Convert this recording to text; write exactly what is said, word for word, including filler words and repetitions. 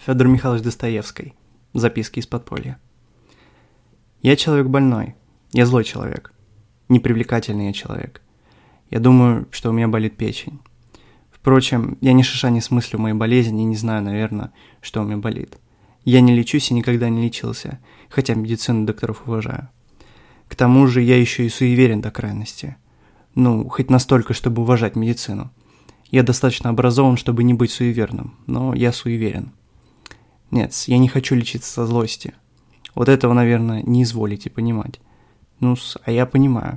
Федор Михайлович Достоевский. Записки из подполья. Я человек больной. Я злой человек. Непривлекательный я человек. Я думаю, что у меня болит печень. Впрочем, я ни шиша не смыслю моей болезни и не знаю, наверное, что у меня болит. Я не лечусь и никогда не лечился, хотя медицину докторов уважаю. К тому же я еще и суеверен до крайности. Ну, хоть настолько, чтобы уважать медицину. Я достаточно образован, чтобы не быть суеверным, но я суеверен. Нет, я не хочу лечиться со злости. Вот этого, наверное, не изволите понимать. Ну-с, а я понимаю.